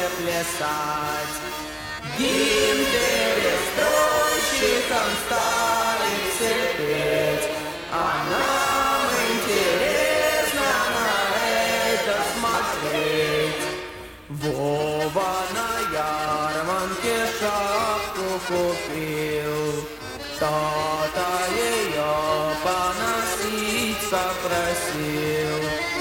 плясать. Гимн перестройщикам стали все петь, а нам интересно на это смотреть. Вова на ярмарке шапку купил, кто-то ее поносить попросил.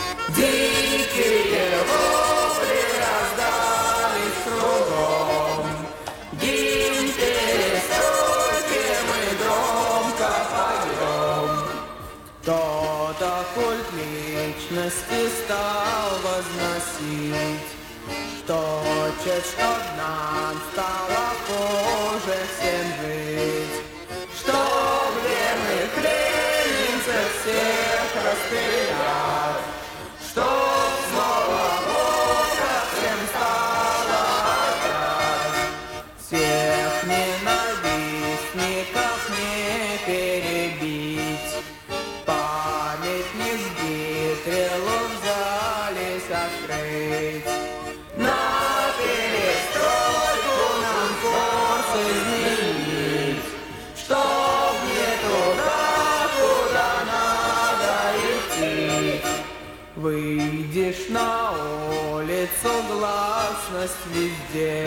Дикие вопли раздались кругом, гимн перестройки мы громко поем. Кто-то культ личности стал возносить, что хочет, чтоб нам стало хуже всем жить, чтоб верных ленинцев всех расстрелять, чтоб снова плохо всем стало опять. Всех ненавистников не перебить, памятник Гитлеру в зале закрыть. На перестройку нам курс изменить, чтоб не туда, куда надо идти. Выйдешь на улицу, гласность везде,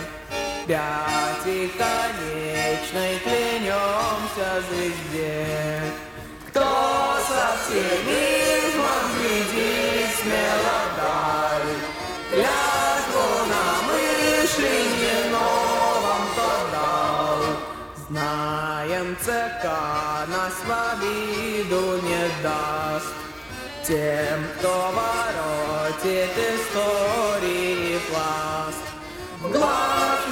пятиконечной клянемся звезде. Кто с оптимизмом глядит смело вдаль, клятву на мышленье новом тот дал. Знаем, ЦК нас в обиду не даст, тем, кто воротит истории пласт. В глаз